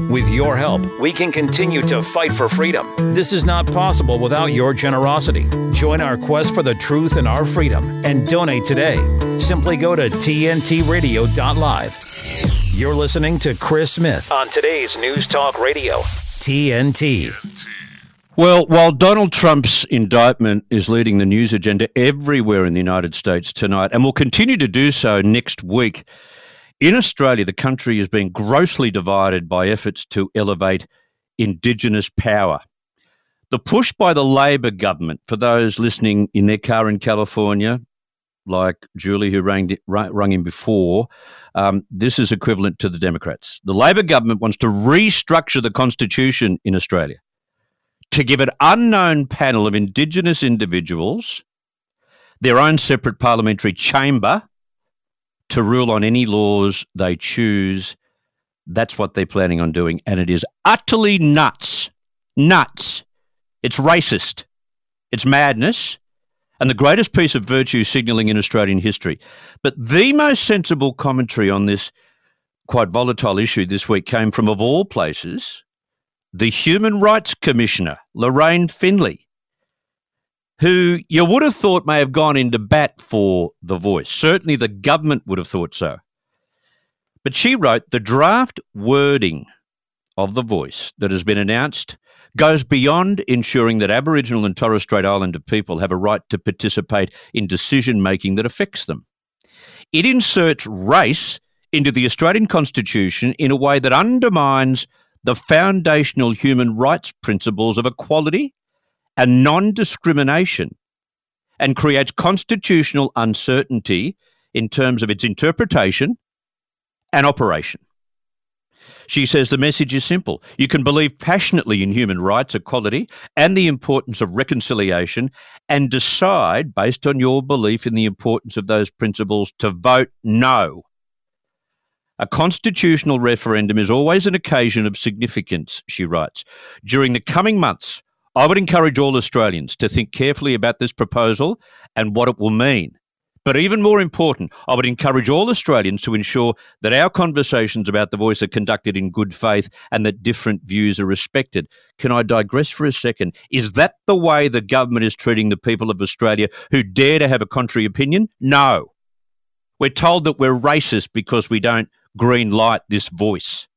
With your help, we can continue to fight for freedom. This is not possible without your generosity. Join our quest for the truth and our freedom and donate today. Simply go to tntradio.live. You're listening to Chris Smith on today's News Talk Radio, TNT. Well, while Donald Trump's indictment is leading the news agenda everywhere in the United States tonight and will continue to do so next week, in Australia, the country is being grossly divided by efforts to elevate Indigenous power. The push by the Labor government, for those listening in their car in California, like Julie who rang him before, this is equivalent to the Democrats. The Labor government wants to restructure the Constitution in Australia to give an unknown panel of Indigenous individuals their own separate parliamentary chamber to rule on any laws they choose. That's what they're planning on doing, and it is utterly nuts. Nuts. It's racist. It's madness, and the greatest piece of virtue signalling in Australian history. But the most sensible commentary on this quite volatile issue this week came from, of all places, the Human Rights Commissioner, Lorraine Finlay, who you would have thought may have gone into bat for The Voice. Certainly the government would have thought so. But she wrote, the draft wording of The Voice that has been announced goes beyond ensuring that Aboriginal and Torres Strait Islander people have a right to participate in decision-making that affects them. It inserts race into the Australian Constitution in a way that undermines the foundational human rights principles of equality and non-discrimination, and creates constitutional uncertainty in terms of its interpretation and operation. She says the message is simple. You can believe passionately in human rights, equality, and the importance of reconciliation, and decide, based on your belief in the importance of those principles, to vote no. A constitutional referendum is always an occasion of significance, she writes. During the coming months, I would encourage all Australians to think carefully about this proposal and what it will mean. But even more important, I would encourage all Australians to ensure that our conversations about The Voice are conducted in good faith and that different views are respected. Can I digress for a second? Is that the way the government is treating the people of Australia who dare to have a contrary opinion? No. We're told that we're racist because we don't green light this voice.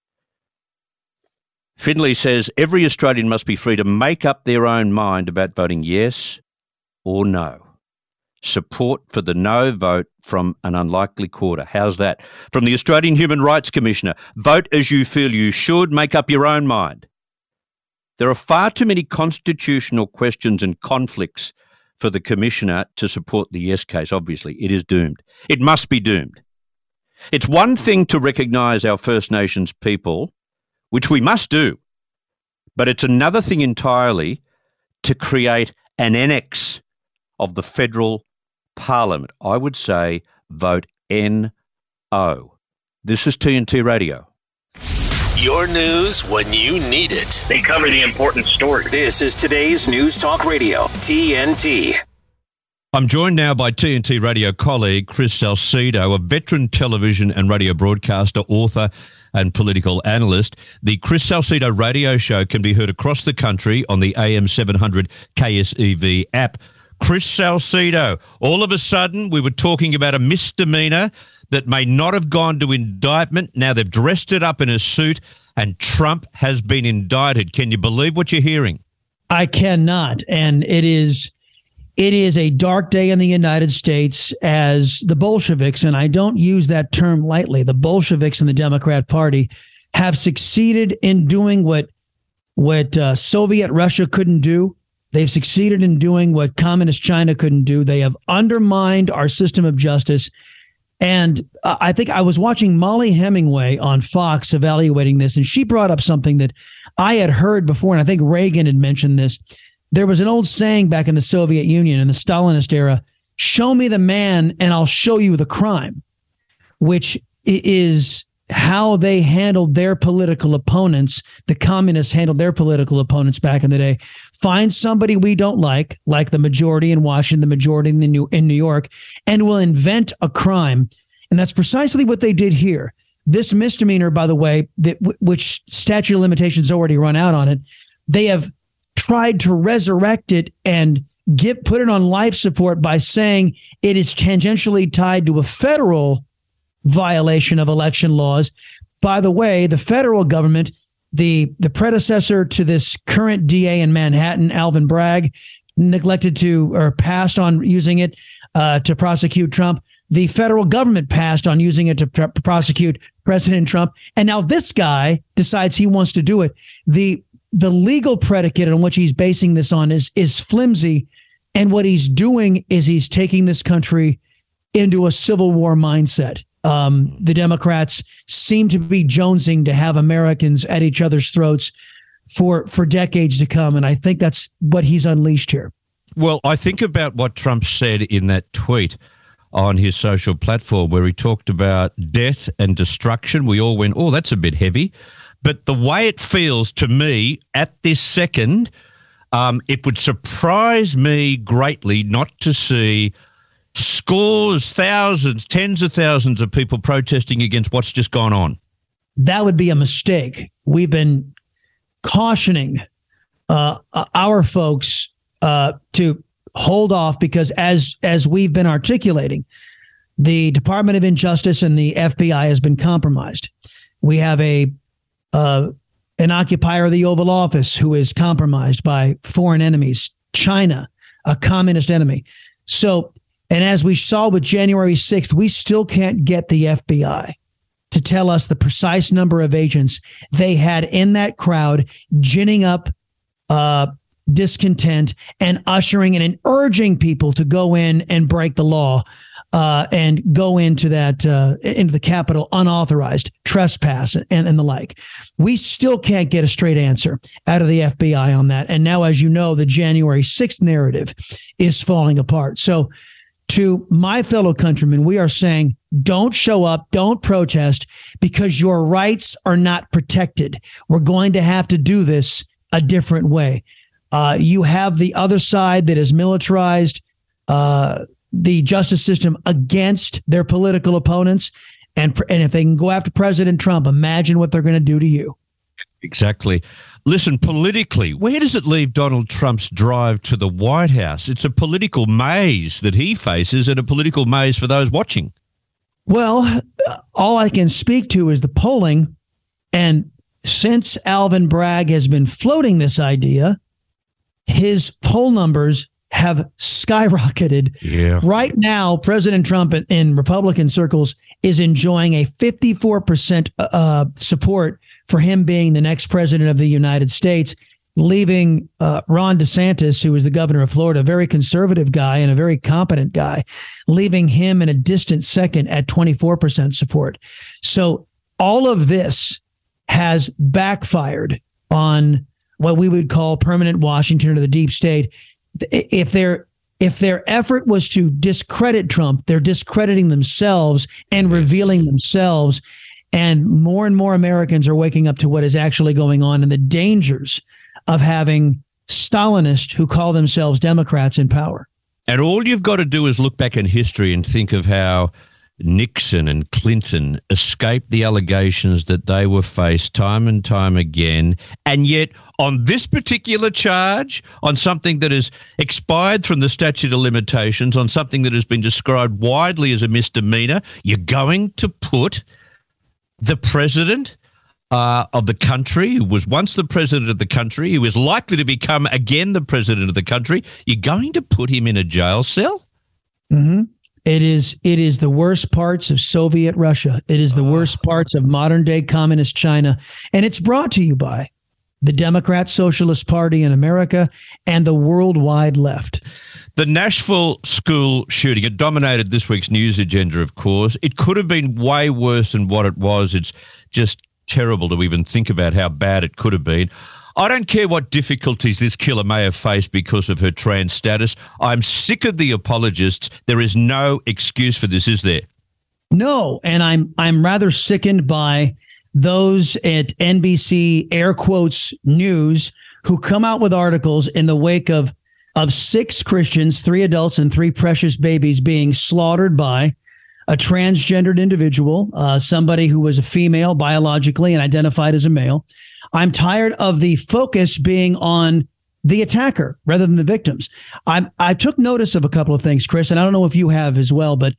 Finlay says every Australian must be free to make up their own mind about voting yes or no. Support for the no vote from an unlikely quarter. How's that? From the Australian Human Rights Commissioner, vote as you feel you should, make up your own mind. There are far too many constitutional questions and conflicts for the Commissioner to support the yes case. Obviously, it is doomed. It must be doomed. It's one thing to recognise our First Nations people, which we must do, but it's another thing entirely to create an annex of the federal Parliament. I would say vote N-O. This is TNT Radio. Your news when you need it. They cover the important stories. This is today's News Talk Radio, TNT. I'm joined now by TNT Radio colleague Chris Salcedo, a veteran television and radio broadcaster, author and political analyst. The Chris Salcedo radio show can be heard across the country on the AM 700 KSEV app. Chris Salcedo, all of a sudden we were talking about a misdemeanor that may not have gone to indictment. Now they've dressed it up in a suit and Trump has been indicted. Can you believe what you're hearing? I cannot. And it is a dark day in the United States as the Bolsheviks, and I don't use that term lightly, the Bolsheviks in the Democrat Party have succeeded in doing what Soviet Russia couldn't do. They've succeeded in doing what communist China couldn't do. They have undermined our system of justice. And I think I was watching Molly Hemingway on Fox evaluating this, and she brought up something that I had heard before, and I think Reagan had mentioned this. There was an old saying back in the Soviet Union in the Stalinist era, show me the man and I'll show you the crime, which is how they handled their political opponents. The communists handled their political opponents back in the day. Find somebody we don't like the majority in Washington, the majority in New York, and we'll invent a crime. And that's precisely what they did here. This misdemeanor, by the way, which statute of limitations already run out on it, they have tried to resurrect it and put it on life support by saying it is tangentially tied to a federal violation of election laws. By the way, the federal government, the predecessor to this current DA in Manhattan, Alvin Bragg, neglected to or passed on using it to prosecute Trump. The federal government passed on using it to prosecute President Trump. And now this guy decides he wants to do it. The legal predicate on which he's basing this on is flimsy. And what he's doing is he's taking this country into a civil war mindset. The Democrats seem to be jonesing to have Americans at each other's throats for decades to come. And I think that's what he's unleashed here. Well, I think about what Trump said in that tweet on his social platform where he talked about death and destruction. We all went, oh, that's a bit heavy. But the way it feels to me at this second, it would surprise me greatly not to see scores, thousands, tens of thousands of people protesting against what's just gone on. That would be a mistake. We've been cautioning our folks to hold off because as we've been articulating, the Department of Injustice and the FBI has been compromised. We have an occupier of the Oval Office who is compromised by foreign enemies, China, a communist enemy. So, and as we saw with January 6th, we still can't get the FBI to tell us the precise number of agents they had in that crowd, ginning up discontent and ushering in and urging people to go in and break the law and go into the Capitol unauthorized, trespass and the like. We still can't get a straight answer out of the FBI on that. And now, as you know, the January 6th narrative is falling apart. So to my fellow countrymen, we are saying, don't show up, don't protest, because your rights are not protected. We're going to have to do this a different way. You have the other side that is militarized the justice system against their political opponents. And if they can go after President Trump, imagine what they're going to do to you. Exactly. Listen, politically, where does it leave Donald Trump's drive to the White House? It's a political maze that he faces and a political maze for those watching. Well, all I can speak to is the polling. And since Alvin Bragg has been floating this idea, his poll numbers have skyrocketed. Yeah. Right now, President Trump in Republican circles is enjoying a 54% support for him being the next president of the United States, leaving Ron DeSantis, who is the governor of Florida, a very conservative guy and a very competent guy, leaving him in a distant second at 24% support. So all of this has backfired on what we would call permanent Washington or the deep state. If their effort was to discredit Trump, they're discrediting themselves and revealing themselves. And more Americans are waking up to what is actually going on and the dangers of having Stalinists who call themselves Democrats in power. And all you've got to do is look back in history and think of how Nixon and Clinton escaped the allegations that they were faced time and time again. And yet on this particular charge, on something that has expired from the statute of limitations, on something that has been described widely as a misdemeanor, you're going to put the president of the country, who was once the president of the country, who is likely to become again the president of the country, you're going to put him in a jail cell? Mm-hmm. It is the worst parts of Soviet Russia. It is the worst parts of modern day communist China. And it's brought to you by the Democrat Socialist Party in America and the worldwide left. The Nashville school shooting, it dominated this week's news agenda, of course. It could have been way worse than what it was. It's just terrible to even think about how bad it could have been. I don't care what difficulties this killer may have faced because of her trans status. I'm sick of the apologists. There is no excuse for this, is there? No, and I'm rather sickened by those at NBC air quotes news who come out with articles in the wake of 6 Christians, 3 adults and 3 precious babies being slaughtered by a transgendered individual, somebody who was a female biologically and identified as a male. I'm tired of the focus being on the attacker rather than the victims. I took notice of a couple of things, Chris, and I don't know if you have as well, but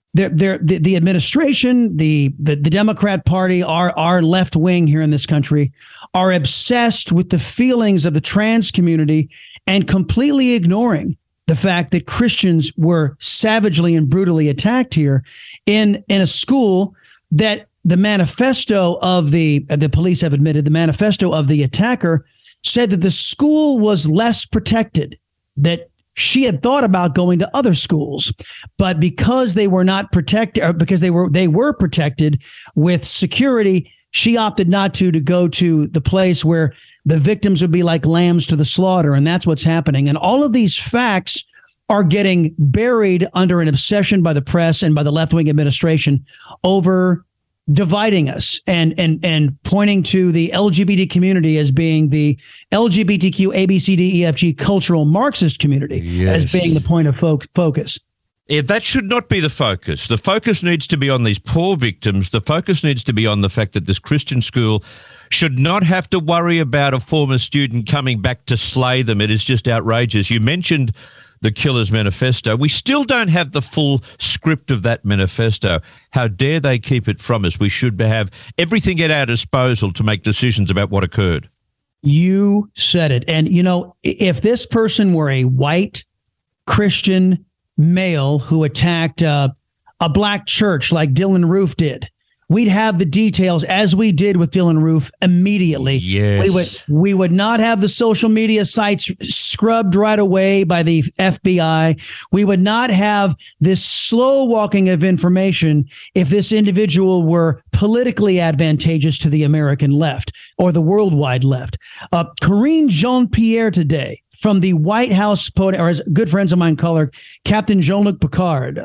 the administration, the Democrat Party, our left wing here in this country are obsessed with the feelings of the trans community and completely ignoring the fact that Christians were savagely and brutally attacked here in a school that the manifesto of the police have admitted, the manifesto of the attacker said that the school was less protected, that she had thought about going to other schools, but because they were not protected, or because they were protected with security, she opted not to go to the place where the victims would be like lambs to the slaughter. And that's what's happening. And all of these facts are getting buried under an obsession by the press and by the left-wing administration over dividing us and pointing to the LGBT community as being the LGBTQ ABCDEFG cultural Marxist community as being the point of focus. Yeah, that should not be the focus. The focus needs to be on these poor victims. The focus needs to be on the fact that this Christian school should not have to worry about a former student coming back to slay them. It is just outrageous. You mentioned the Killer's Manifesto. We still don't have the full script of that manifesto. How dare they keep it from us? We should have everything at our disposal to make decisions about what occurred. You said it. And, you know, if this person were a white Christian male who attacked a black church like Dylan Roof did, we'd have the details, as we did with Dylan Roof, immediately. Yes. We would not have the social media sites scrubbed right away by the FBI. We would not have this slow walking of information if this individual were politically advantageous to the American left or the worldwide left. Karine Jean-Pierre today from the White House podium, or as good friends of mine call her, Captain Jean-Luc Picard,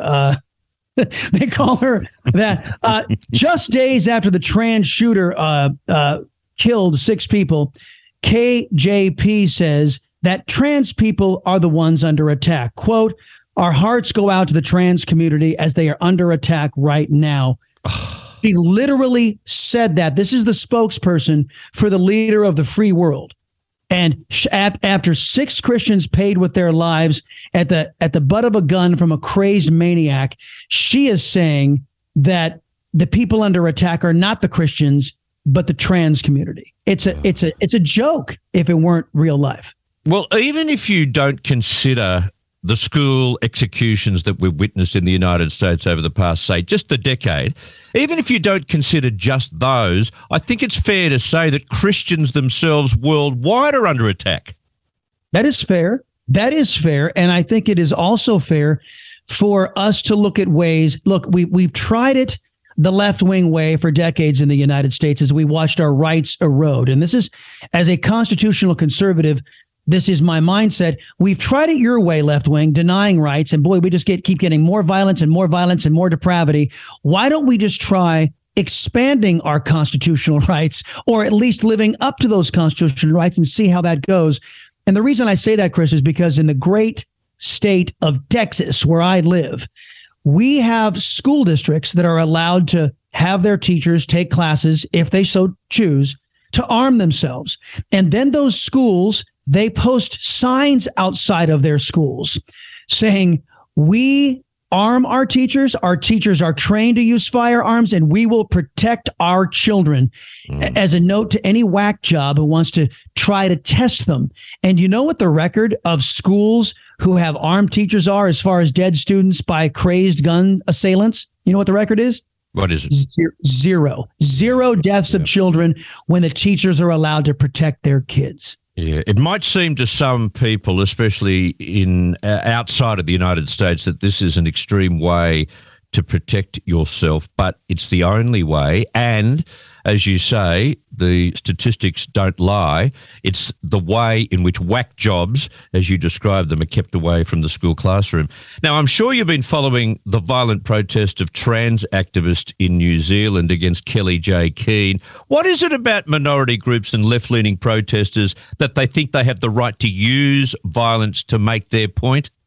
they call her that. Just days after the trans shooter killed 6 people, KJP says that trans people are the ones under attack. Quote, "Our hearts go out to the trans community as they are under attack right now." He literally said that. This is the spokesperson for the leader of the free world. And after 6 Christians paid with their lives at the butt of a gun from a crazed maniac, she is saying that the people under attack are not the Christians, but the trans community. It's a joke if it weren't real life. Well, even if you don't consider the school executions that we've witnessed in the United States over the past, say, just a decade, even if you don't consider just those, I think it's fair to say that Christians themselves worldwide are under attack. That is fair. That is fair. And I think it is also fair for us to look at ways. Look, we've tried it the left-wing way for decades in the United States as we watched our rights erode. And this is, as a constitutional conservative, this is my mindset. We've tried it your way, left wing, denying rights. And boy, we just keep getting more violence and more violence and more depravity. Why don't we just try expanding our constitutional rights, or at least living up to those constitutional rights, and see how that goes? And the reason I say that, Chris, is because in the great state of Texas, where I live, we have school districts that are allowed to have their teachers take classes, if they so choose, to arm themselves. And then those schools, they post signs outside of their schools saying, "We arm our teachers. Our teachers are trained to use firearms, and we will protect our children," as a note to any whack job who wants to try to test them. And you know what the record of schools who have armed teachers are as far as dead students by crazed gun assailants? You know what the record is? What is it? Zero deaths of children when the teachers are allowed to protect their kids. Yeah, it might seem to some people, especially in outside of the United States, that this is an extreme way to protect yourself, but it's the only way. And as you say, the statistics don't lie. It's the way in which whack jobs, as you describe them, are kept away from the school classroom. Now, I'm sure you've been following the violent protest of trans activists in New Zealand against Kellie J. Keane. What is it about minority groups and left-leaning protesters that they think they have the right to use violence to make their point?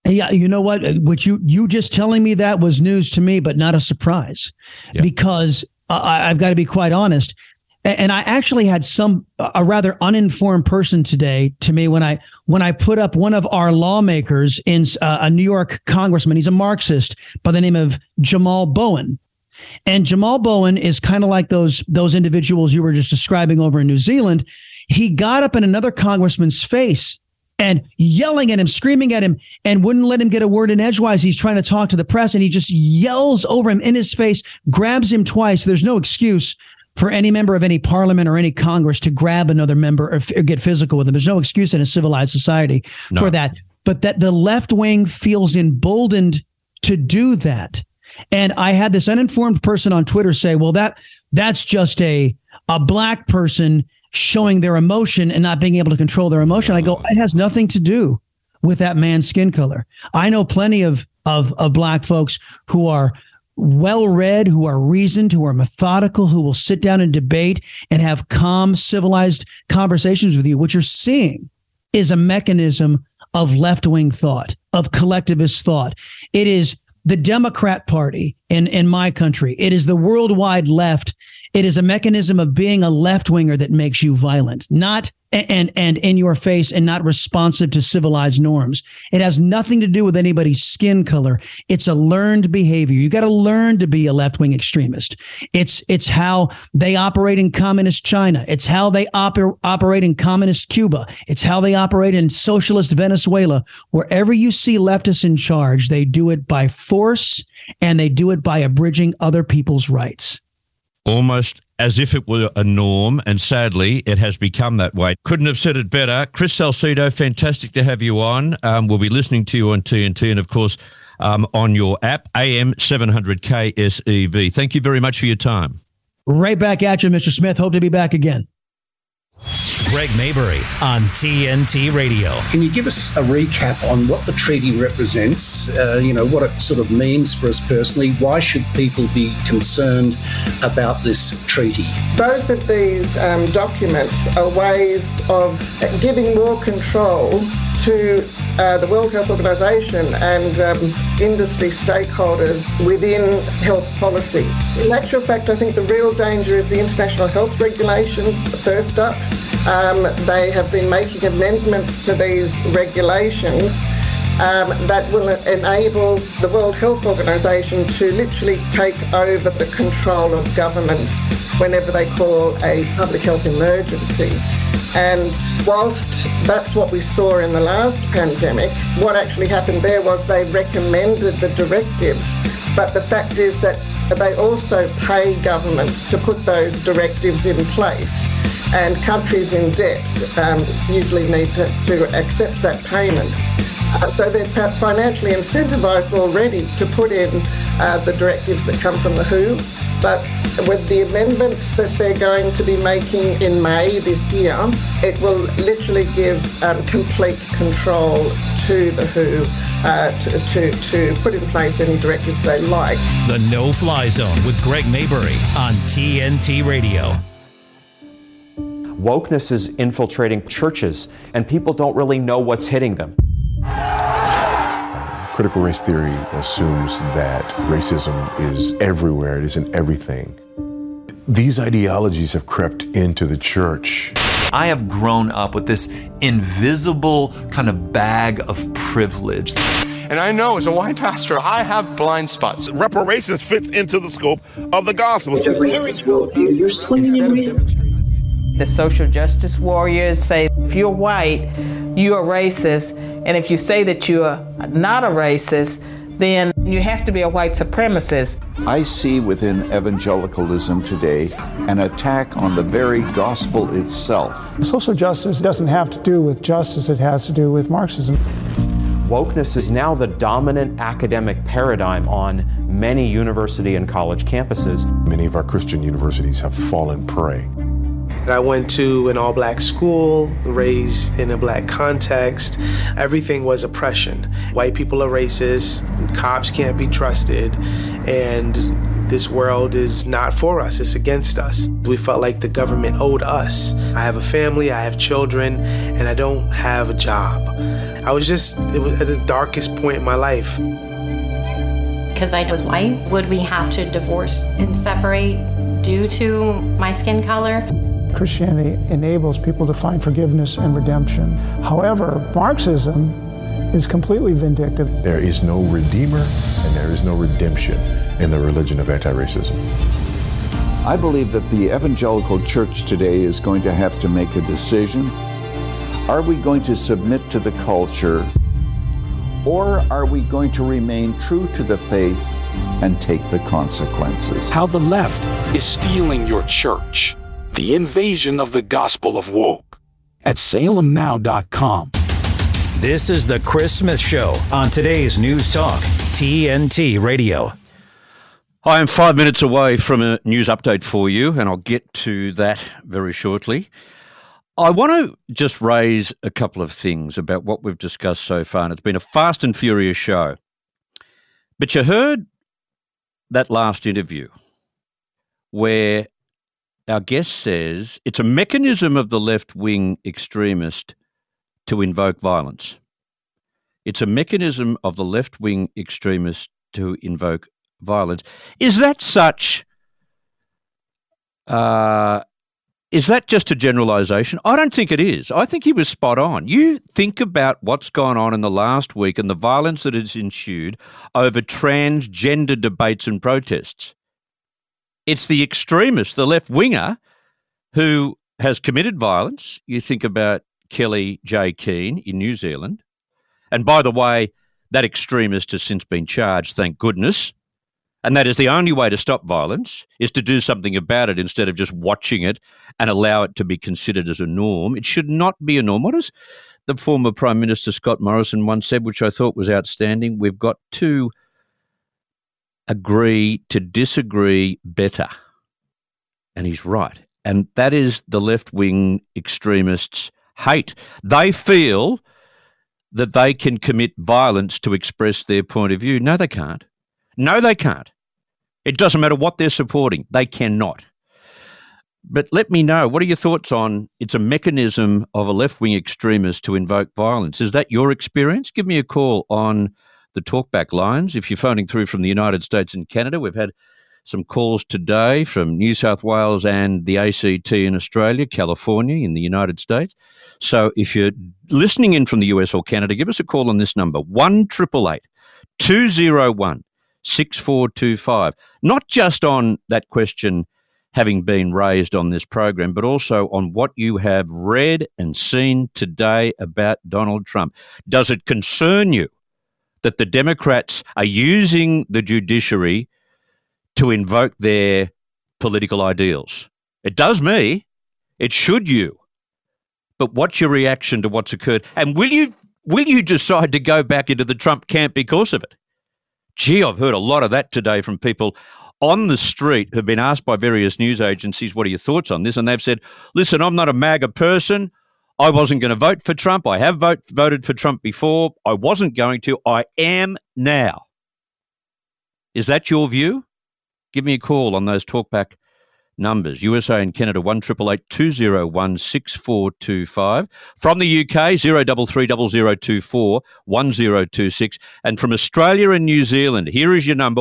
Yeah, you know what? What you just telling me that was news to me, but not a surprise, because I've got to be quite honest. And I actually had a rather uninformed person today to me when I put up one of our lawmakers in a New York congressman. He's a Marxist by the name of Jamal Bowen. And Jamal Bowen is kind of like those individuals you were just describing over in New Zealand. He got up in another congressman's face and yelling at him, screaming at him, and wouldn't let him get a word in edgewise. He's trying to talk to the press, and he just yells over him in his face, grabs him twice. There's no excuse for any member of any parliament or any Congress to grab another member or get physical with them. There's no excuse in a civilized society for that. But that the left wing feels emboldened to do that. And I had this uninformed person on Twitter say, well, that's just a black person showing their emotion and not being able to control their emotion. I go, it has nothing to do with that man's skin color. I know plenty of black folks who are well-read, who are reasoned, who are methodical, who will sit down and debate and have calm, civilized conversations with you. What you're seeing is a mechanism of left-wing thought, of collectivist thought. It is the Democrat Party in my country. It is the worldwide left. It is a mechanism of being a left-winger that makes you violent, not and in your face and not responsive to civilized norms. It has nothing to do with anybody's skin color. It's a learned behavior. You got to learn to be a left-wing extremist. It's how they operate in communist China. It's how they operate in communist Cuba. It's how they operate in socialist Venezuela. Wherever you see leftists in charge, they do it by force and they do it by abridging other people's rights. Almost as if it were a norm, and sadly, it has become that way. Couldn't have said it better. Chris Salcedo, fantastic to have you on. We'll be listening to you on TNT and, of course, on your app, AM 700 KSEV. Thank you very much for your time. Right back at you, Mr. Smith. Hope to be back again. Greg Maybury on TNT Radio. Can you give us a recap on what the treaty represents, what it sort of means for us personally? Why should people be concerned about this treaty? Both of these documents are ways of giving more control to the World Health Organization and industry stakeholders within health policy. In actual fact, I think the real danger is the international health regulations first up. They have been making amendments to these regulations that will enable the World Health Organization to literally take over the control of governments whenever they call a public health emergency. And whilst that's what we saw in the last pandemic, what actually happened there was they recommended the directives, but the fact is that they also pay governments to put those directives in place. And countries in debt usually need to accept that payment. So they're financially incentivized already to put in the directives that come from the WHO. But with the amendments that they're going to be making in May this year, it will literally give complete control to the WHO to put in place any directives they like. The No Fly Zone with Greg Maybury on TNT Radio. Wokeness is infiltrating churches, and people don't really know what's hitting them. Critical race theory assumes that racism is everywhere, it is in everything. These ideologies have crept into the church. I have grown up with this invisible kind of bag of privilege. And I know as a white pastor, I have blind spots. Reparations fits into the scope of the gospel. It's a racist worldview. You're swimming in racism. The social justice warriors say, if you're white, you are racist. And if you say that you are not a racist, then you have to be a white supremacist. I see within evangelicalism today an attack on the very gospel itself. Social justice doesn't have to do with justice, it has to do with Marxism. Wokeness is now the dominant academic paradigm on many university and college campuses. Many of our Christian universities have fallen prey. I went to an all-black school, raised in a black context. Everything was oppression. White people are racist, cops can't be trusted, and this world is not for us, it's against us. We felt like the government owed us. I have a family, I have children, and I don't have a job. It was at the darkest point in my life. Because I was white, would we have to divorce and separate due to my skin color? Christianity enables people to find forgiveness and redemption. However, Marxism is completely vindictive. There is no redeemer and there is no redemption in the religion of anti-racism. I believe that the evangelical church today is going to have to make a decision. Are we going to submit to the culture, or are we going to remain true to the faith and take the consequences? How the left is stealing your church. The invasion of the gospel of woke at salemnow.com. This is the Chris Smith Show on today's News Talk, TNT Radio. I am 5 minutes away from a news update for you, and I'll get to that very shortly. I want to just raise a couple of things about what we've discussed so far, and it's been a fast and furious show. But you heard that last interview where our guest says it's a mechanism of the left-wing extremist to invoke violence. It's a mechanism of the left-wing extremist to invoke violence. Is that such? Is that just a generalisation? I don't think it is. I think he was spot on. You think about what's gone on in the last week and the violence that has ensued over transgender debates and protests. It's the extremist, the left-winger, who has committed violence. You think about Kelly J. Keane in New Zealand. And by the way, that extremist has since been charged, thank goodness. And that is the only way to stop violence, is to do something about it instead of just watching it and allow it to be considered as a norm. It should not be a norm. What does the former Prime Minister Scott Morrison once said, which I thought was outstanding? We've got to agree to disagree better. And he's right. And that is the left-wing extremists' hate. They feel that they can commit violence to express their point of view. No, they can't. No, they can't. It doesn't matter what they're supporting. They cannot. But let me know, what are your thoughts on it's a mechanism of a left-wing extremist to invoke violence? Is that your experience? Give me a call on the talkback lines. If you're phoning through from the United States and Canada, we've had some calls today from New South Wales and the ACT in Australia, California in the United States. So if you're listening in from the US or Canada, give us a call on this number, 1-888-201-6425. Not just on that question having been raised on this program, but also on what you have read and seen today about Donald Trump. Does it concern you that the Democrats are using the judiciary to invoke their political ideals? It does me. It should you. But what's your reaction to what's occurred? And will you decide to go back into the Trump camp because of it? Gee, I've heard a lot of that today from people on the street who've been asked by various news agencies, what are your thoughts on this? And they've said, listen, I'm not a MAGA person. I wasn't going to vote for Trump. I have voted for Trump before. I wasn't going to. I am now. Is that your view? Give me a call on those talkback numbers. USA and Canada, 1-888-201-6425. From the UK, 0330241026. And from Australia and New Zealand, here is your number,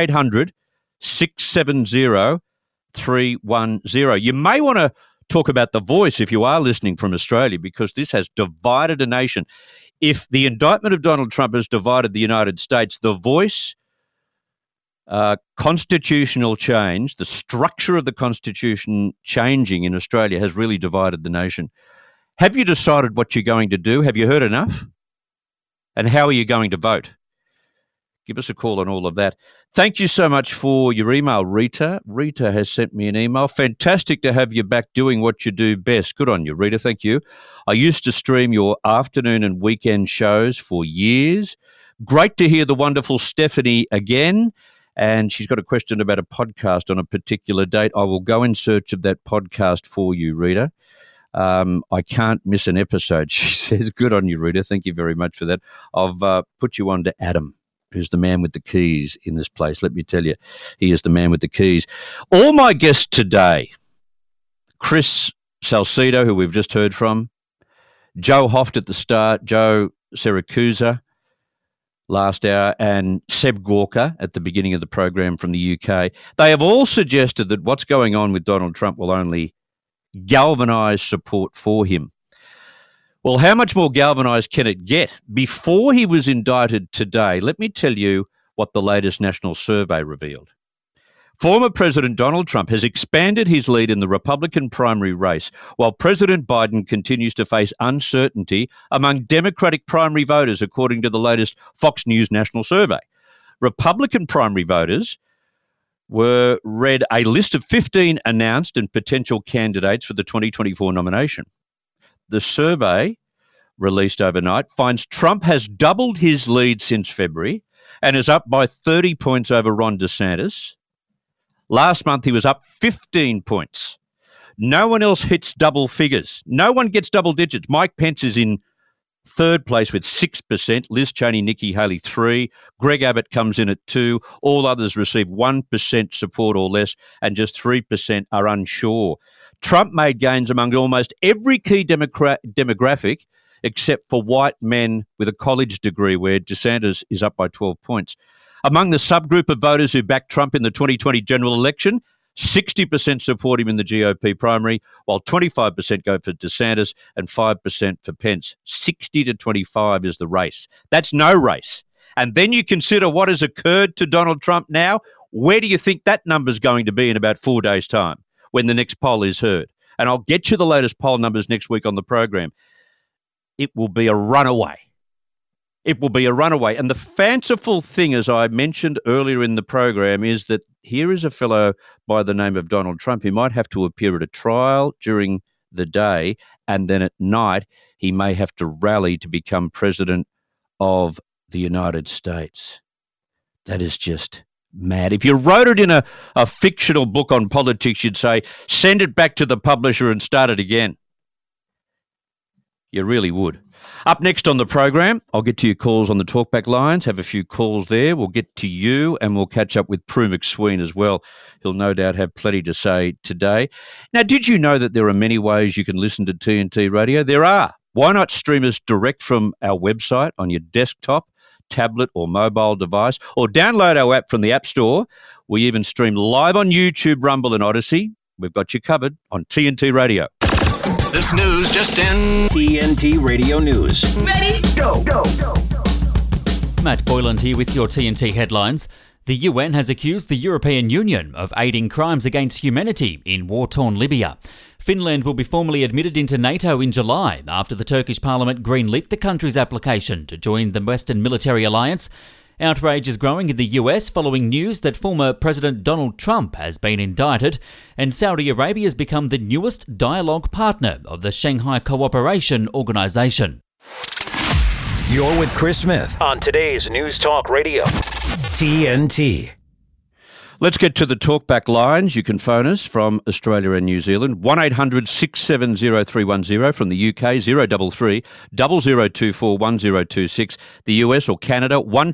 1-800-670-310. You may want to talk about The Voice if you are listening from Australia, because this has divided a nation. If the indictment of Donald Trump has divided the United States, The Voice, constitutional change, the structure of the Constitution changing in Australia has really divided the nation. Have you decided what you're going to do? Have you heard enough? And how are you going to vote? Give us a call on all of that. Thank you so much for your email, Rita. Rita has sent me an email. Fantastic to have you back doing what you do best. Good on you, Rita. Thank you. I used to stream your afternoon and weekend shows for years. Great to hear the wonderful Stephanie again. And she's got a question about a podcast on a particular date. I will go in search of that podcast for you, Rita. I can't miss an episode, she says. Good on you, Rita. Thank you very much for that. I've put you on to Adam. who's the man with the keys in this place. Let me tell you, he is the man with the keys. All my guests today, Chris Salcedo, who we've just heard from, Joe Hoft at the start, Joe Siracusa last hour, and Seb Gorka at the beginning of the program from the UK. They have all suggested that what's going on with Donald Trump will only galvanise support for him. Well, how much more galvanised can it get? Before he was indicted today, let me tell you what the latest national survey revealed. Former President Donald Trump has expanded his lead in the Republican primary race, while President Biden continues to face uncertainty among Democratic primary voters, according to the latest Fox News national survey. Republican primary voters were read a list of 15 announced and potential candidates for the 2024 nomination. The survey, released overnight, finds Trump has doubled his lead since February and is up by 30 points over Ron DeSantis. Last month, he was up 15 points. No one else hits double figures. No one gets double digits. Mike Pence is in third place with 6%. Liz Cheney, Nikki Haley, 3%. Greg Abbott comes in at 2%. All others receive 1% support or less, and just 3% are unsure. Trump made gains among almost every key demographic except for white men with a college degree, where DeSantis is up by 12 points. Among the subgroup of voters who backed Trump in the 2020 general election, 60% support him in the GOP primary, while 25% go for DeSantis and 5% for Pence. 60 to 25 is the race. That's no race. And then you consider what has occurred to Donald Trump now. Where do you think that number's going to be in about 4 days' time when the next poll is heard? And I'll get you the latest poll numbers next week on the program. It will be a runaway. It will be a runaway. And the fanciful thing, as I mentioned earlier in the program, is that here is a fellow by the name of Donald Trump who might have to appear at a trial during the day, and then at night he may have to rally to become president of the United States. That is just mad. If you wrote it in a fictional book on politics, you'd say, send it back to the publisher and start it again. You really would. Up next on the program, I'll get to your calls on the talkback lines, have a few calls there. We'll get to you, and we'll catch up with Prue McSween as well. He'll no doubt have plenty to say today. Now, did you know that there are many ways you can listen to TNT Radio? There are. Why not stream us direct from our website on your desktop, tablet or mobile device, or download our app from the App Store? We even stream live on YouTube, Rumble and Odyssey. We've got you covered on TNT Radio. This news just in. TNT Radio News. Ready? Go. Matt Boyland here with your TNT headlines. The UN has accused the European Union of aiding crimes against humanity in war-torn Libya. Finland will be formally admitted into NATO in July after the Turkish parliament greenlit the country's application to join the Western military alliance. Outrage is growing in the US following news that former President Donald Trump has been indicted, and Saudi Arabia has become the newest dialogue partner of the Shanghai Cooperation Organization. You're with Chris Smith on today's News Talk Radio, TNT. Let's get to the talkback lines. You can phone us from Australia and New Zealand, 1-800-670-310, from the UK, 033 0024 1026, the US or Canada,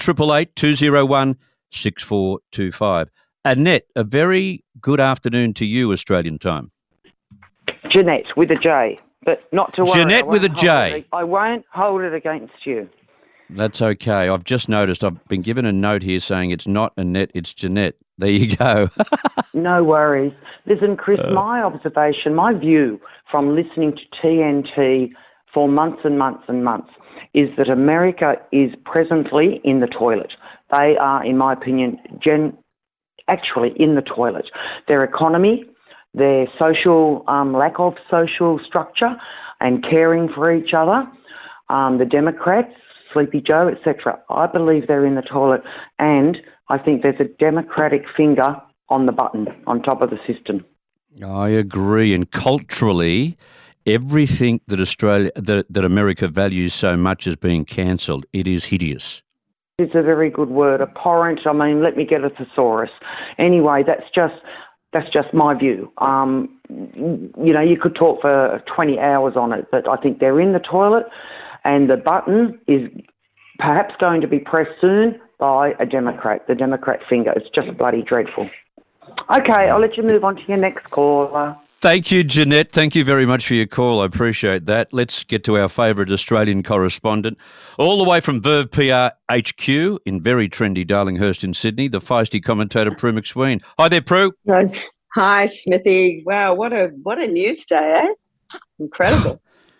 1-888-201-6425. Annette, a very good afternoon to you, Australian time. Jeanette with a J, but not to worry. Jeanette with a J. I won't hold it against you. That's okay. I've just noticed I've been given a note here saying it's not Annette, it's Jeanette. There you go. No worries. Listen, Chris, my observation, my view from listening to TNT for months and months and months is that America is presently in the toilet. They are, in my opinion, actually in the toilet. Their economy, their social lack of social structure and caring for each other, the Democrats, Sleepy Joe, etc. I believe they're in the toilet, and I think there's a Democratic finger on the button on top of the system. I agree. And culturally, everything that that America values so much is being cancelled. It is hideous. It's a very good word, abhorrent. I mean, let me get a thesaurus. Anyway, that's just my view. You could talk for 20 hours on it, but I think they're in the toilet, and the button is perhaps going to be pressed soon, by a Democrat, the Democrat finger. It's just bloody dreadful. Okay, I'll let you move on to your next caller. Thank you, Jeanette. Thank you very much for your call. I appreciate that. Let's get to our favourite Australian correspondent, all the way from Verve PR HQ in very trendy Darlinghurst in Sydney, the feisty commentator Prue McSween. Hi there, Prue. Hi, Smithy. Wow, what a news day, eh? Incredible.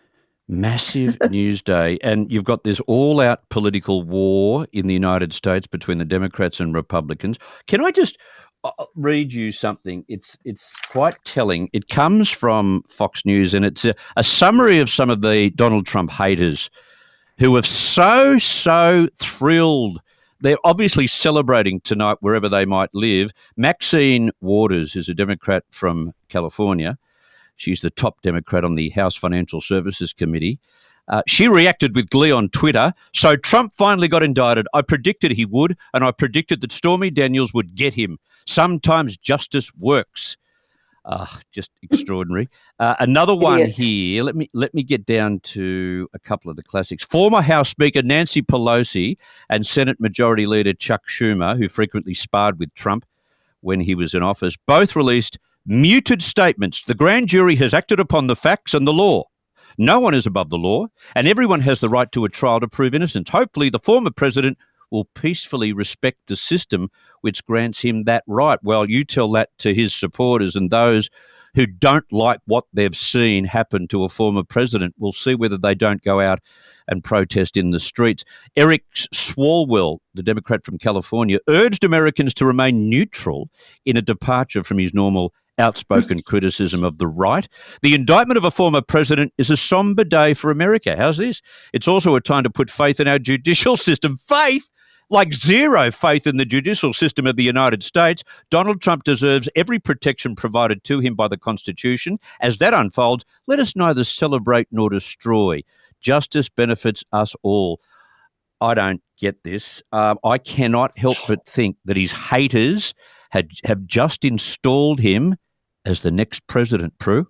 Massive news day. And you've got this all-out political war in the United States between the Democrats and Republicans. Can I just read you something? It's quite telling. It comes from Fox News, and it's a summary of some of the Donald Trump haters who have so thrilled. They're obviously celebrating tonight wherever they might live. Maxine Waters is a Democrat from California. She's the top Democrat on the House Financial Services Committee. She reacted with glee on Twitter. So Trump finally got indicted. I predicted he would, and I predicted that Stormy Daniels would get him. Sometimes justice works. Just extraordinary. Another one here. Let me get down to a couple of the classics. Former House Speaker Nancy Pelosi and Senate Majority Leader Chuck Schumer, who frequently sparred with Trump when he was in office, both released muted statements. The grand jury has acted upon the facts and the law. No one is above the law, and everyone has the right to a trial to prove innocence. Hopefully, the former president will peacefully respect the system which grants him that right. Well, you tell that to his supporters, and those who don't like what they've seen happen to a former president will see whether they don't go out and protest in the streets. Eric Swalwell, the Democrat from California, urged Americans to remain neutral in a departure from his normal outspoken criticism of the right. The indictment of a former president is a somber day for America. How's this? It's also a time to put faith in our judicial system. Faith? Like zero faith in the judicial system of the United States. Donald Trump deserves every protection provided to him by the Constitution. As that unfolds, let us neither celebrate nor destroy. Justice benefits us all. I don't get this. I cannot help but think that his haters have just installed him as the next president, Prue.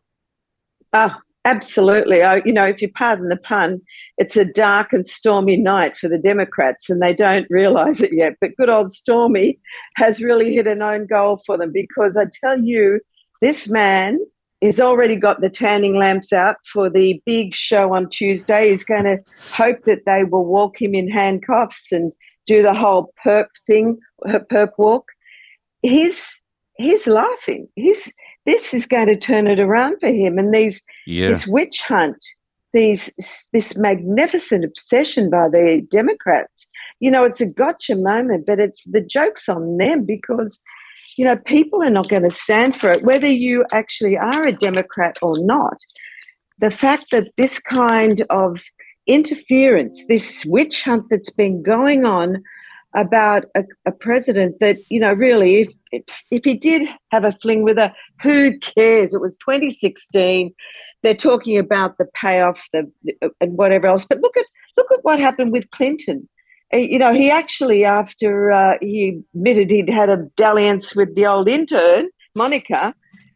Absolutely. If you pardon the pun, it's a dark and stormy night for the Democrats, and they don't realise it yet. But good old Stormy has really hit an own goal for them, because I tell you, this man has already got the tanning lamps out for the big show on Tuesday. He's going to hope that they will walk him in handcuffs and do the whole perp thing, perp walk. He's laughing. This is going to turn it around for him. And this witch hunt, this magnificent obsession by the Democrats, it's a gotcha moment, but it's the joke's on them, because, people are not going to stand for it, whether you actually are a Democrat or not. The fact that this kind of interference, this witch hunt that's been going on about a president that, really, if he did have a fling with her, who cares? It was 2016. They're talking about the payoff and whatever else. But look at what happened with Clinton. He actually, after he admitted he'd had a dalliance with the old intern, Monica,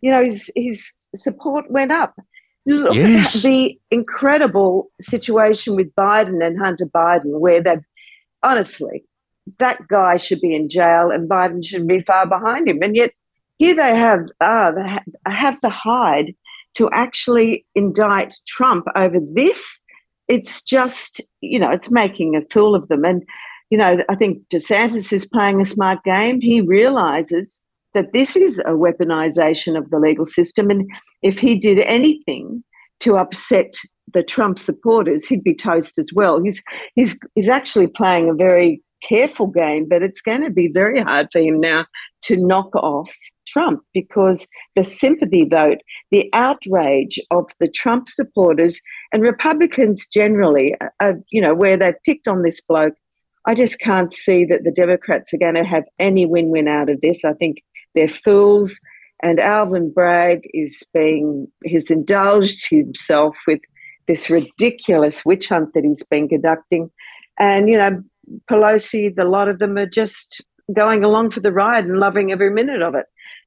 his support went up. Look at the incredible situation with Biden and Hunter Biden, where they honestly, that guy should be in jail and Biden should be far behind him. And yet here they have the hide to actually indict Trump over this. It's just, it's making a fool of them. And, I think DeSantis is playing a smart game. He realizes that this is a weaponization of the legal system. And if he did anything to upset the Trump supporters, he'd be toast as well. He's actually playing a very careful game, but it's going to be very hard for him now to knock off Trump, because the sympathy vote, the outrage of the Trump supporters and Republicans generally, where they've picked on this bloke, I just can't see that the Democrats are going to have any win-win out of this. I think they're fools, and Alvin Bragg has indulged himself with this ridiculous witch hunt that he's been conducting. And, Pelosi, the lot of them are just going along for the ride and loving every minute of it.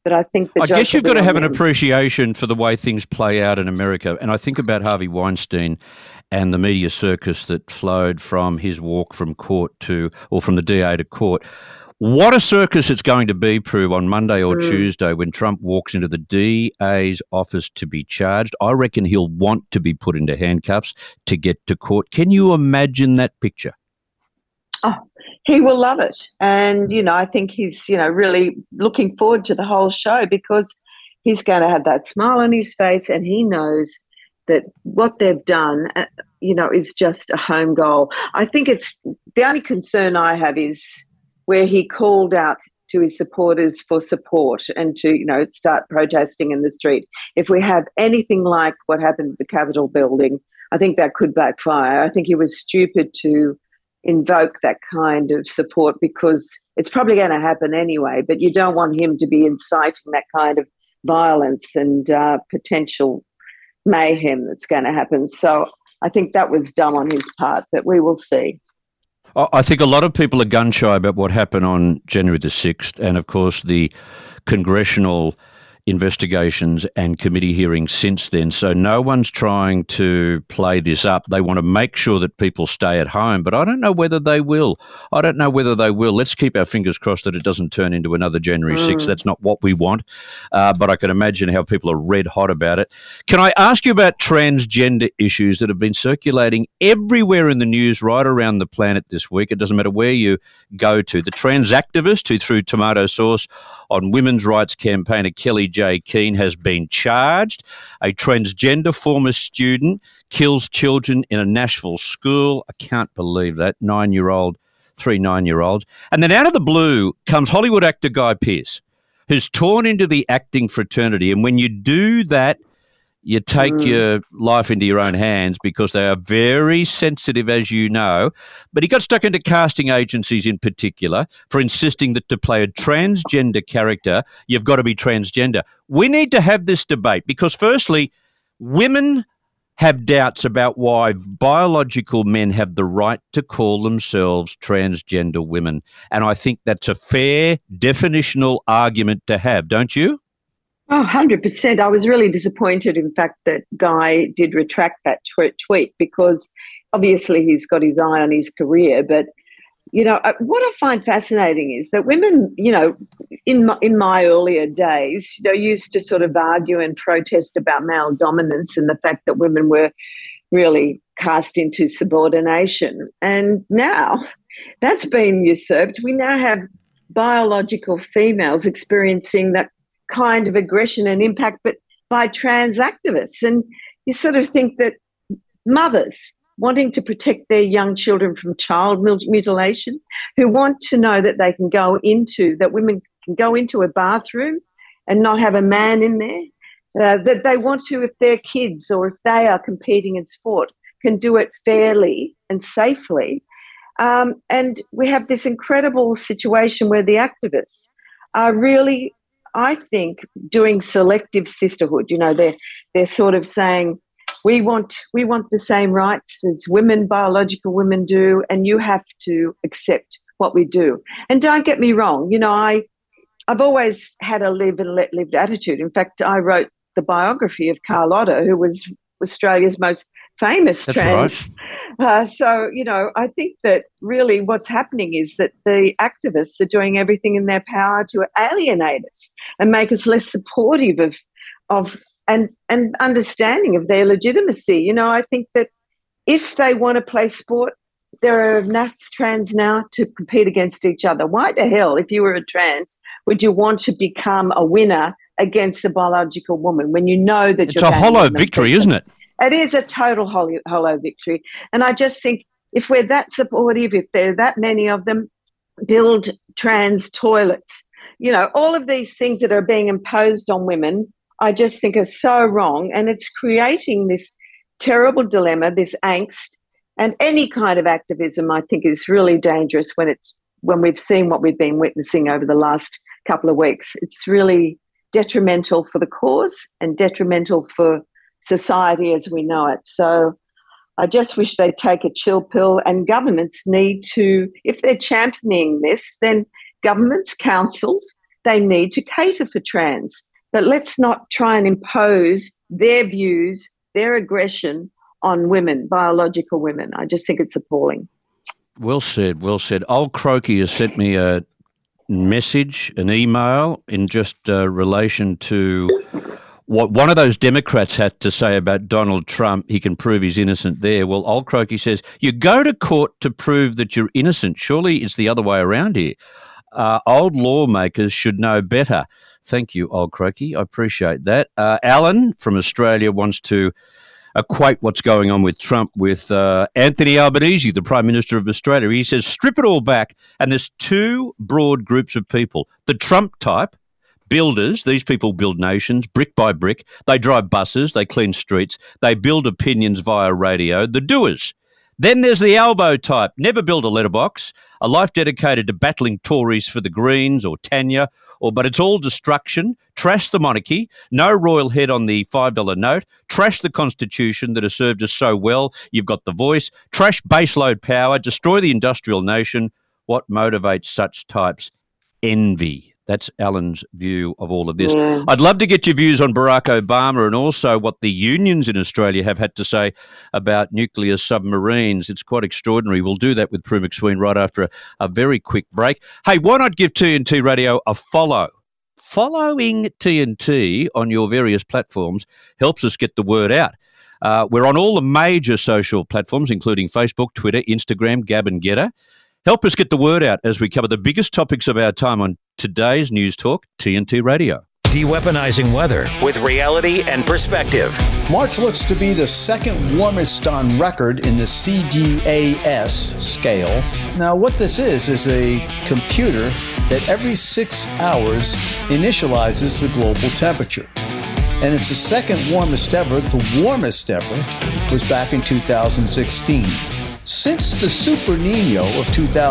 But I think I guess you've got to have an appreciation for the way things play out in America. And I think about Harvey Weinstein and the media circus that flowed from his walk from court from the DA to court. What a circus it's going to be, Prue, on Monday or Tuesday when Trump walks into the DA's office to be charged. I reckon he'll want to be put into handcuffs to get to court. Can you imagine that picture? Oh, he will love it. And, I think he's, really looking forward to the whole show because he's going to have that smile on his face and he knows that what they've done, is just a home goal. I think it's the only concern I have is where he called out to his supporters for support and to, start protesting in the street. If we have anything like what happened at the Capitol building, I think that could backfire. I think he was stupid to invoke that kind of support because it's probably going to happen anyway, but you don't want him to be inciting that kind of violence and potential mayhem that's going to happen. So I think that was dumb on his part, but we will see. I think a lot of people are gun-shy about what happened on January the 6th and, of course, the congressional investigations and committee hearings since then. So no one's trying to play this up. They want to make sure that people stay at home, but I don't know whether they will. Let's keep our fingers crossed that it doesn't turn into another January 6th. That's not what we want, but I can imagine how people are red hot about it. Can I ask you about transgender issues that have been circulating everywhere in the news right around the planet this week? It doesn't matter where you go to. The trans activist who threw tomato sauce on women's rights campaigner Kelly J. Keane has been charged. A transgender former student kills children in a Nashville school. I can't believe that. 3 9-year-olds. And then out of the blue comes Hollywood actor Guy Pearce, who's torn into the acting fraternity. And when you do that, you take your life into your own hands because they are very sensitive, as you know. But he got stuck into casting agencies in particular for insisting that to play a transgender character, you've got to be transgender. We need to have this debate because, firstly, women have doubts about why biological men have the right to call themselves transgender women. And I think that's a fair definitional argument to have, don't you? Oh, 100%. I was really disappointed, in fact, that Guy did retract that tweet because obviously he's got his eye on his career. But, what I find fascinating is that women, in my earlier days, used to sort of argue and protest about male dominance and the fact that women were really cast into subordination. And now that's been usurped. We now have biological females experiencing that kind of aggression and impact, but by trans activists. And you sort of think that mothers wanting to protect their young children from child mutilation, who want to know that they can that women can go into a bathroom and not have a man in there, that they want to, if their kids or if they are competing in sport, can do it fairly and safely. And we have this incredible situation where the activists are really, I think, doing selective sisterhood. They're sort of saying, we want the same rights as women, biological women do, and you have to accept what we do. And don't get me wrong, I've always had a live and let live attitude. In fact, I wrote the biography of Carlotta, who was Australia's most famous trans. Right. So, I think that really what's happening is that the activists are doing everything in their power to alienate us and make us less supportive of and understanding of their legitimacy. I think that if they want to play sport, there are enough trans now to compete against each other. Why the hell, if you were a trans, would you want to become a winner against a biological woman when you know that it's a hollow victory, isn't it? It is a total hollow victory. And I just think if we're that supportive, if there are that many of them, build trans toilets. All of these things that are being imposed on women, I just think are so wrong. And it's creating this terrible dilemma, this angst. And any kind of activism, I think, is really dangerous when we've seen what we've been witnessing over the last couple of weeks. It's really detrimental for the cause and detrimental for society as we know it. So I just wish they'd take a chill pill, and governments need to, if they're championing this, then governments, councils they need to cater for trans. But let's not try and impose their views, their aggression on women, biological women. I just think it's appalling. Well said, well said. Old Croaky has sent me a message, an email, in just relation to what one of those Democrats had to say about Donald Trump. He can prove he's innocent there. Well, Old Croaky says, you go to court to prove that you're innocent. Surely it's the other way around here. Old lawmakers should know better. Thank you, Old Croaky. I appreciate that. Alan from Australia wants to equate what's going on with Trump with Anthony Albanese, the Prime Minister of Australia. He says, strip it all back, and there's two broad groups of people. The Trump type, builders. These people build nations brick by brick. They drive buses. They clean streets. They build opinions via radio. The doers. Then there's the Albo type. Never build a letterbox. A life dedicated to battling Tories for the Greens or Tanya, but it's all destruction. Trash the monarchy. No royal head on the $5 note. Trash the Constitution that has served us so well. You've got the voice. Trash baseload power. Destroy the industrial nation. What motivates such types? Envy. That's Alan's view of all of this. Yeah. I'd love to get your views on Barack Obama and also what the unions in Australia have had to say about nuclear submarines. It's quite extraordinary. We'll do that with Prue McSween right after a very quick break. Hey, why not give TNT Radio a follow? Following TNT on your various platforms helps us get the word out. We're on all the major social platforms, including Facebook, Twitter, Instagram, Gab and Getter. Help us get the word out as we cover the biggest topics of our time on today's News Talk, TNT Radio. De-weaponizing weather with reality and perspective. March looks to be the second warmest on record in the CDAS scale. Now, what this is a computer that every 6 hours initializes the global temperature. And it's the second warmest ever. The warmest ever was back in 2016. Since the Super Nino of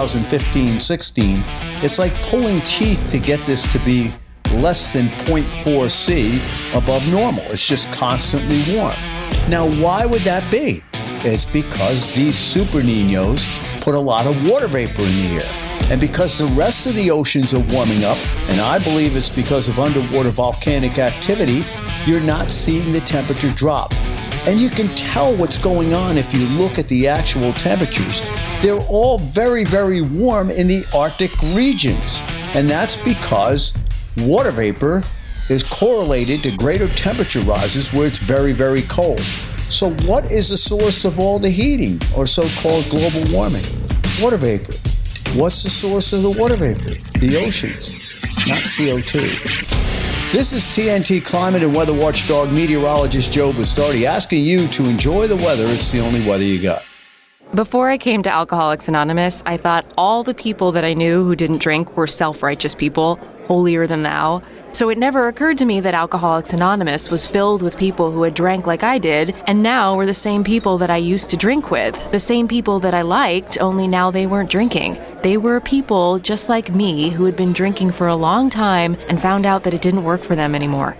2015-16, it's like pulling teeth to get this to be less than 0.4 C above normal. It's just constantly warm. Now, why would that be? It's because these Super Ninos put a lot of water vapor in the air. And because the rest of the oceans are warming up, and I believe it's because of underwater volcanic activity, you're not seeing the temperature drop. And you can tell what's going on if you look at the actual temperatures. They're all very, very warm in the Arctic regions. And that's because water vapor is correlated to greater temperature rises where it's very, very cold. So what is the source of all the heating or so-called global warming? Water vapor. What's the source of the water vapor? The oceans, not CO2. This is TNT climate and weather watchdog meteorologist Joe Bastardi asking you to enjoy the weather. It's the only weather you got. Before I came to Alcoholics Anonymous, I thought all the people that I knew who didn't drink were self-righteous people, holier than thou. So it never occurred to me that Alcoholics Anonymous was filled with people who had drank like I did, and now were the same people that I used to drink with, the same people that I liked, only now they weren't drinking. They were people just like me who had been drinking for a long time and found out that it didn't work for them anymore.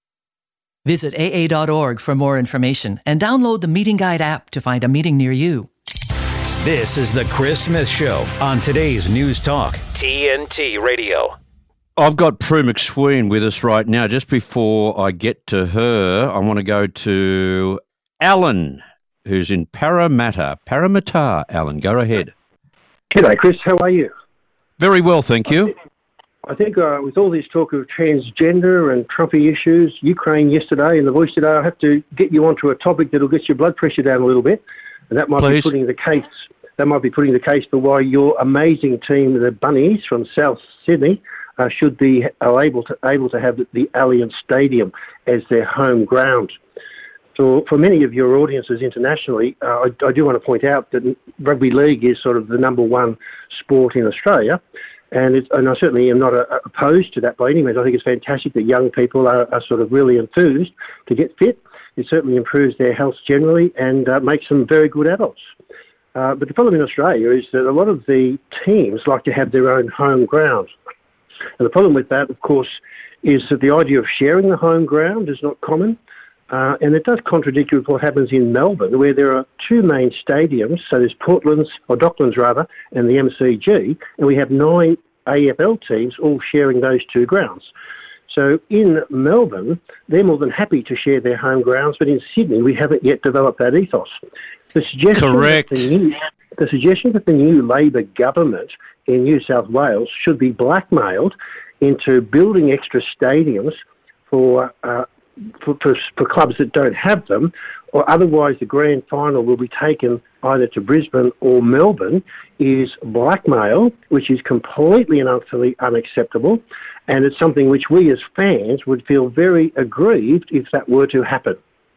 Visit AA.org for more information and download the Meeting Guide app to find a meeting near you. This is The Chris Smith Show on today's News Talk, TNT Radio. I've got Prue McSween with us right now. Just before I get to her, I want to go to Alan, who's in Parramatta. Parramatta, Alan, go ahead. G'day, Chris. How are you? Very well, thank you. I think with all this talk of transgender and Trumpy issues, Ukraine yesterday and The Voice today, I have to get you onto a topic that'll get your blood pressure down a little bit. And that might be putting the case. That might be putting the case for why your amazing team, the Bunnies from South Sydney, should be able to have the Allianz Stadium as their home ground. So for many of your audiences internationally, I do want to point out that rugby league is sort of the number one sport in Australia. And I certainly am not opposed to that by any means. I think it's fantastic that young people are sort of really enthused to get fit. It certainly improves their health generally and makes them very good adults. But the problem in Australia is that a lot of the teams like to have their own home ground. And the problem with that, of course, is that the idea of sharing the home ground is not common. And it does contradict with what happens in Melbourne, where there are two main stadiums. So there's Docklands, and the MCG. And we have 9 AFL teams all sharing those two grounds. So in Melbourne, they're more than happy to share their home grounds, but in Sydney, we haven't yet developed that ethos. The suggestion Correct. The suggestion that the new Labor government in New South Wales should be blackmailed into building extra stadiums for clubs that don't have them, or otherwise the grand final will be taken either to Brisbane or Melbourne, is blackmail, which is completely and utterly unacceptable, and it's something which we as fans would feel very aggrieved if that were to happen.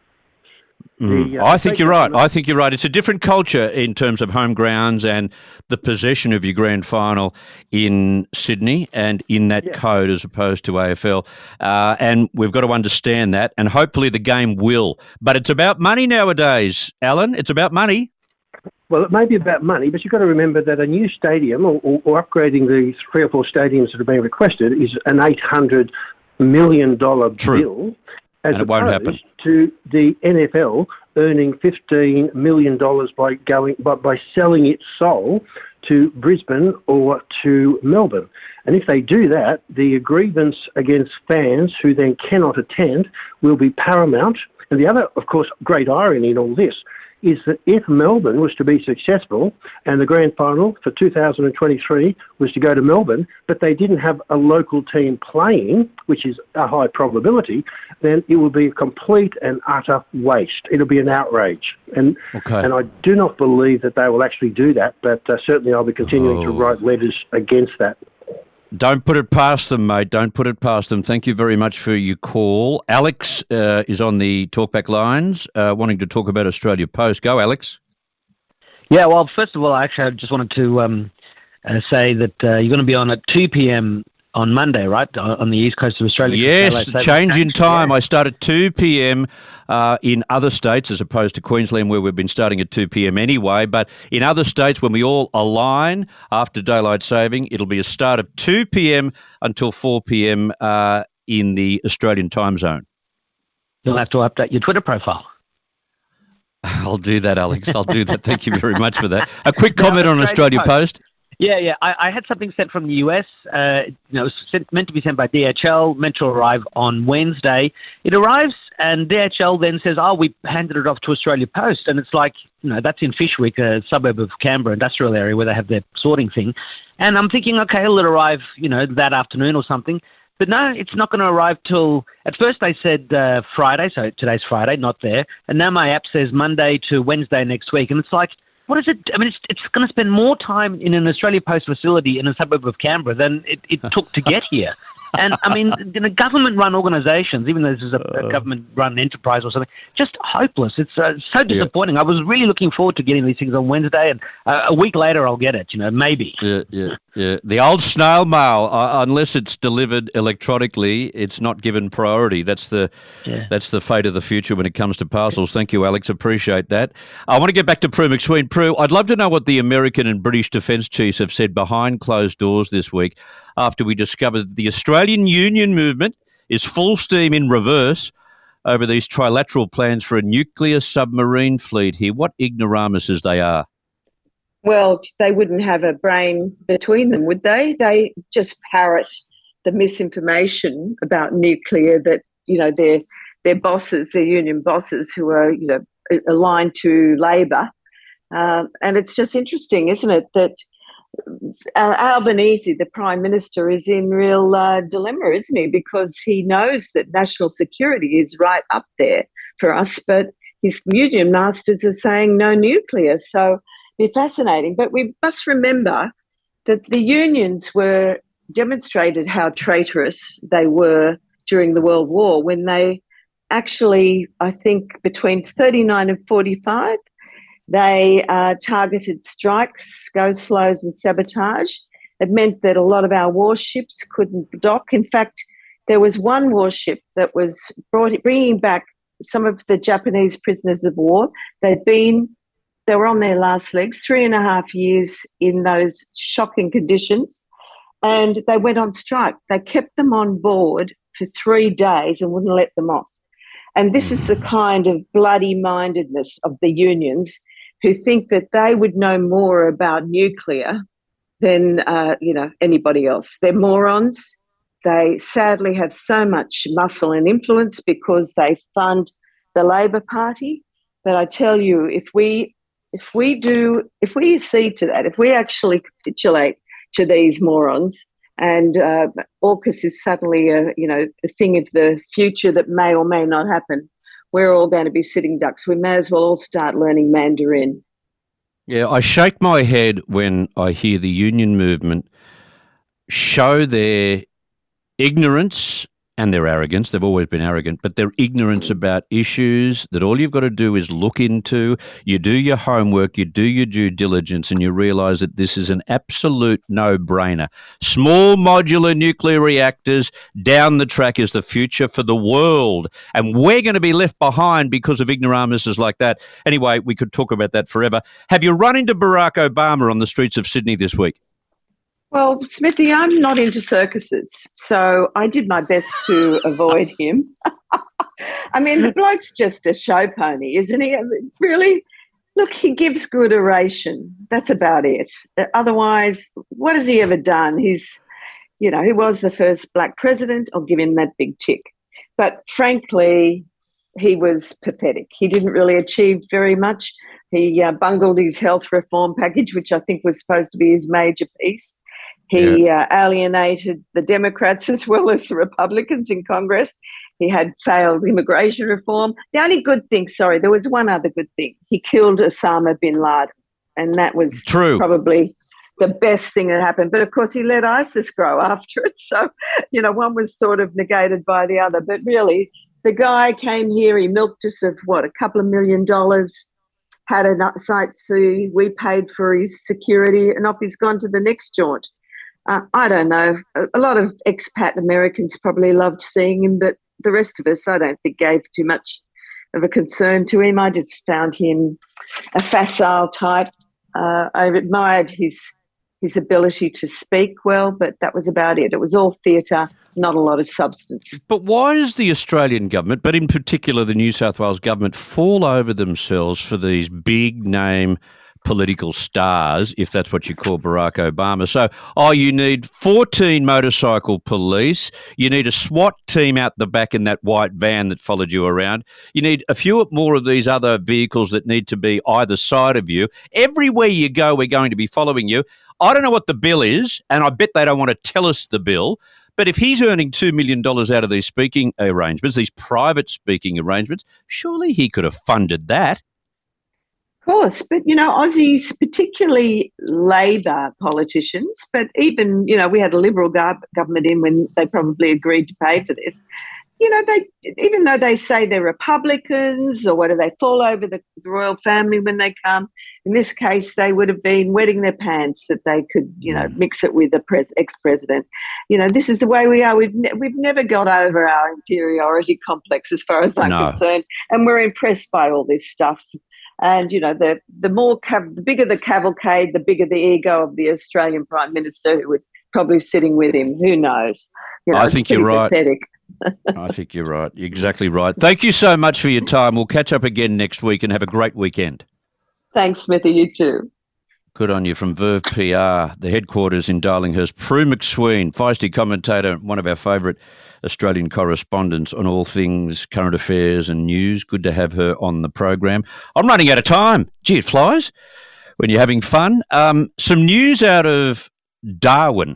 I think you're right. I think you're right. It's a different culture in terms of home grounds and the possession of your grand final in Sydney and in that code as opposed to AFL. And we've got to understand that, and hopefully the game will. But it's about money nowadays, Alan. It's about money. Well, it may be about money, but you've got to remember that a new stadium or upgrading the 3 or 4 stadiums that are being requested is an $800 million bill. As and it won't happen. To the NFL earning $15 million by selling its soul to Brisbane or to Melbourne. And if they do that, the grievance against fans who then cannot attend will be paramount. And the other, of course, great irony in all this is that if Melbourne was to be successful and the grand final for 2023 was to go to Melbourne, but they didn't have a local team playing, which is a high probability, then it would be a complete and utter waste. It'll be an outrage. And I do not believe that they will actually do that, but certainly I'll be continuing to write letters against that. Don't put it past them, mate. Don't put it past them. Thank you very much for your call. Alex is on the talkback lines, wanting to talk about Australia Post. Go, Alex. Yeah, well, first of all, I just wanted to say that you're going to be on at 2 p.m. on Monday, right, on the east coast of Australia? Yes, change in time. Yeah. I start at 2 p.m. In other states as opposed to Queensland where we've been starting at 2 p.m. anyway. But in other states, when we all align after daylight saving, it'll be a start of 2 p.m. until 4 p.m. In the Australian time zone. You'll have to update your Twitter profile. I'll do that, Alex. I'll do that. Thank you very much for that. A quick comment on Australia Post. Yeah. I had something sent from the US. It was meant to be sent by DHL, meant to arrive on Wednesday. It arrives, and DHL then says, we handed it off to Australia Post. And it's like, that's in Fishwick, a suburb of Canberra industrial area where they have their sorting thing. And I'm thinking, okay, it'll arrive, that afternoon or something. But no, it's not going to arrive till, at first they said Friday, so today's Friday, not there. And now my app says Monday to Wednesday next week. And it's like, what is it? I mean, it's going to spend more time in an Australia Post facility in a suburb of Canberra than it took to get here. And, I mean, government-run organisations, even though this is a government-run enterprise or something, just hopeless. It's so disappointing. I was really looking forward to getting these things on Wednesday, and a week later I'll get it, maybe. Yeah. The old snail mail, unless it's delivered electronically, it's not given priority. That's the fate of the future when it comes to parcels. Thank you, Alex. Appreciate that. I want to get back to Prue McSween. Prue, I'd love to know what the American and British defence chiefs have said behind closed doors this week after we discovered the Australian Union movement is full steam in reverse over these trilateral plans for a nuclear submarine fleet here. What ignoramuses they are. Well, they wouldn't have a brain between them, would they? They just parrot the misinformation about nuclear that, their bosses, their union bosses who are, aligned to Labor. And it's just interesting, isn't it, that Albanese, the Prime Minister, is in real dilemma, isn't he? Because he knows that national security is right up there for us, but his union masters are saying no nuclear. So it'll be fascinating. But we must remember that the unions demonstrated how traitorous they were during the World War when they actually, I think, between 39 and 45, they targeted strikes, go-slows and sabotage. It meant that a lot of our warships couldn't dock. In fact, there was one warship that was bringing back some of the Japanese prisoners of war. They were on their last legs, 3.5 years in those shocking conditions, and they went on strike. They kept them on board for 3 days and wouldn't let them off. And this is the kind of bloody-mindedness of the unions who think that they would know more about nuclear than anybody else. They're morons. They sadly have so much muscle and influence because they fund the Labor Party. But I tell you, if we accede to that, if we actually capitulate to these morons, and AUKUS is suddenly a thing of the future that may or may not happen, we're all going to be sitting ducks. We may as well all start learning Mandarin. Yeah, I shake my head when I hear the union movement show their ignorance and their arrogance. They've always been arrogant, but their ignorance about issues that all you've got to do is look into. You do your homework, you do your due diligence, and you realise that this is an absolute no-brainer. Small modular nuclear reactors down the track is the future for the world, and we're going to be left behind because of ignoramuses like that. Anyway, we could talk about that forever. Have you run into Barack Obama on the streets of Sydney this week? Well, Smithy, I'm not into circuses, so I did my best to avoid him. I mean, the bloke's just a show pony, isn't he? Really? Look, he gives good oration. That's about it. Otherwise, what has he ever done? He was the first black president. I'll give him that big tick. But frankly, he was pathetic. He didn't really achieve very much. He bungled his health reform package, which I think was supposed to be his major piece. He alienated the Democrats as well as the Republicans in Congress. He had failed immigration reform. The only good thing, there was one other good thing. He killed Osama bin Laden, and that was probably the best thing that happened. But, of course, he let ISIS grow after it. So, one was sort of negated by the other. But really, the guy came here, he milked us of, a couple of $1 million, had a sightsee, we paid for his security, and off he's gone to the next jaunt. I don't know. A lot of expat Americans probably loved seeing him, but the rest of us, I don't think, gave too much of a concern to him. I just found him a facile type. I admired his ability to speak well, but that was about it. It was all theatre, not a lot of substance. But why does the Australian government, but in particular the New South Wales government, fall over themselves for these big-name political stars, if that's what you call Barack Obama? So, you need 14 motorcycle police. You need a SWAT team out the back in that white van that followed you around. You need a few more of these other vehicles that need to be either side of you. Everywhere you go, we're going to be following you. I don't know what the bill is, and I bet they don't want to tell us the bill. But if he's earning $2 million out of these speaking arrangements, these private speaking arrangements, surely he could have funded that. Of course, but, Aussies, particularly Labor politicians, but even, we had a Liberal government in when they probably agreed to pay for this. They, even though they say they're Republicans or whatever, they fall over the royal family when they come. In this case, they would have been wetting their pants that they could, mix it with the ex-president. This is the way we are. We've never got over our inferiority complex as far as I'm concerned, and we're impressed by all this stuff. And, the bigger the cavalcade, the bigger the ego of the Australian Prime Minister, who was probably sitting with him. Who knows? I think you're right. Pathetic. I think you're right. You're exactly right. Thank you so much for your time. We'll catch up again next week and have a great weekend. Thanks, Smithy. You too. Good on you. From Verve PR, the headquarters in Darlinghurst, Prue McSween, feisty commentator, one of our favourite Australian correspondents on all things current affairs and news. Good to have her on the program. I'm running out of time. Gee, it flies when you're having fun. Some news out of Darwin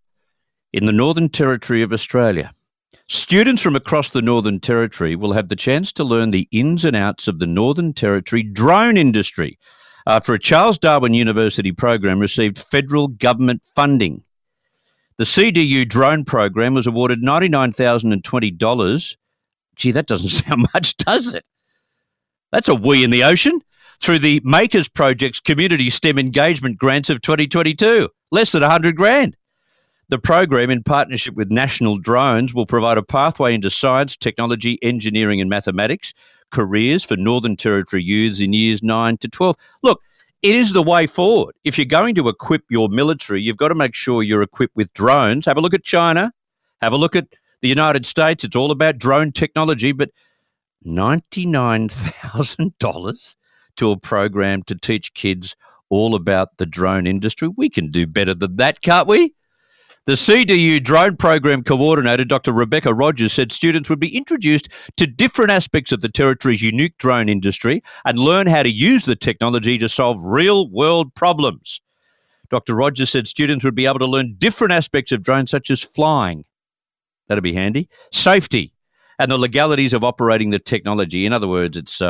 in the Northern Territory of Australia. Students from across the Northern Territory will have the chance to learn the ins and outs of the Northern Territory drone industry after a Charles Darwin University program received federal government funding. The CDU drone program was awarded $99,020. Gee, that doesn't sound much, does it? That's a wee in the ocean. Through the Makers Project's Community STEM Engagement Grants of 2022, less than $100,000. The program, in partnership with National Drones, will provide a pathway into science, technology, engineering and mathematics careers for Northern Territory youths in years 9 to 12. Look, it is the way forward. If you're going to equip your military, you've got to make sure you're equipped with drones. Have a look at China. Have a look at the United States. It's all about drone technology, but $99,000 to a program to teach kids all about the drone industry. We can do better than that, can't we? The CDU Drone Program Coordinator, Dr. Rebecca Rogers, said students would be introduced to different aspects of the territory's unique drone industry and learn how to use the technology to solve real-world problems. Dr. Rogers said students would be able to learn different aspects of drones, such as flying. That'd be handy. Safety and the legalities of operating the technology. In other words, it's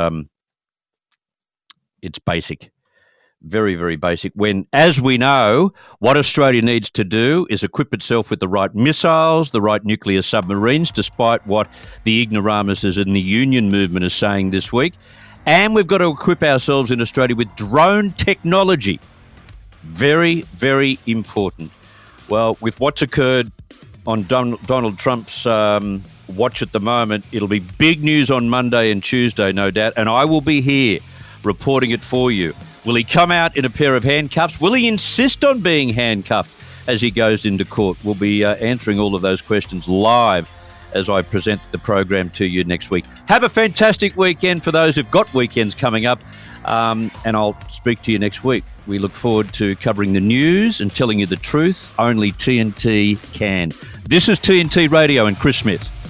basic. Very, very basic. When, as we know, what Australia needs to do is equip itself with the right missiles, the right nuclear submarines, despite what the ignoramuses in the union movement is saying this week. And we've got to equip ourselves in Australia with drone technology. Very, very important. Well, with what's occurred on Donald Trump's watch at the moment, it'll be big news on Monday and Tuesday, no doubt, and I will be here reporting it for you. Will he come out in a pair of handcuffs? Will he insist on being handcuffed as he goes into court? We'll be answering all of those questions live as I present the program to you next week. Have a fantastic weekend for those who've got weekends coming up, and I'll speak to you next week. We look forward to covering the news and telling you the truth only TNT can. This is TNT Radio and Chris Smith.